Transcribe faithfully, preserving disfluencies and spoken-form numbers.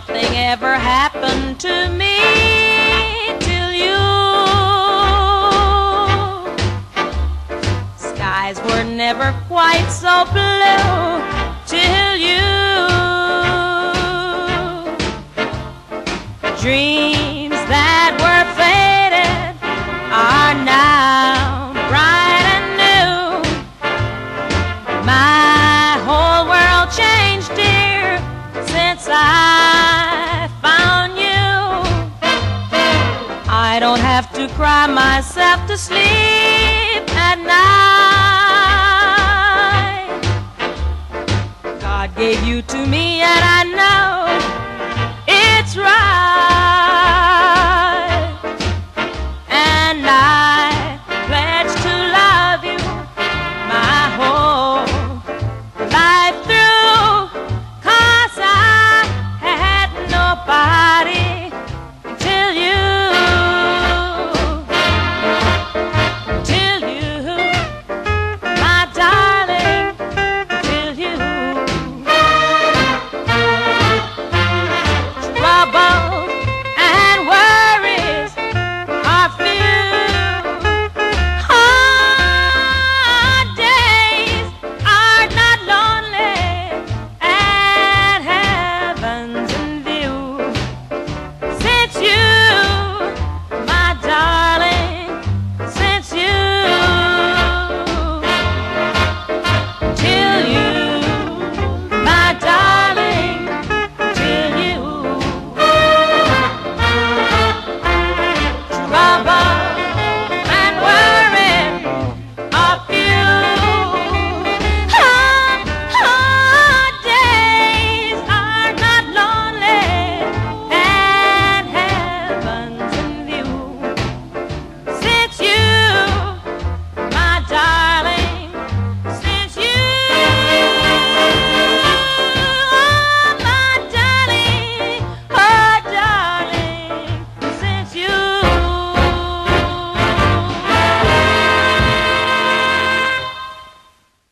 Nothing ever happened to me till you. Skies were never quite so blue till you. Dreams that were faded are now bright and new. My whole world changed, dear, since I found you. I don't have to cry myself to sleep at night. God gave you to me and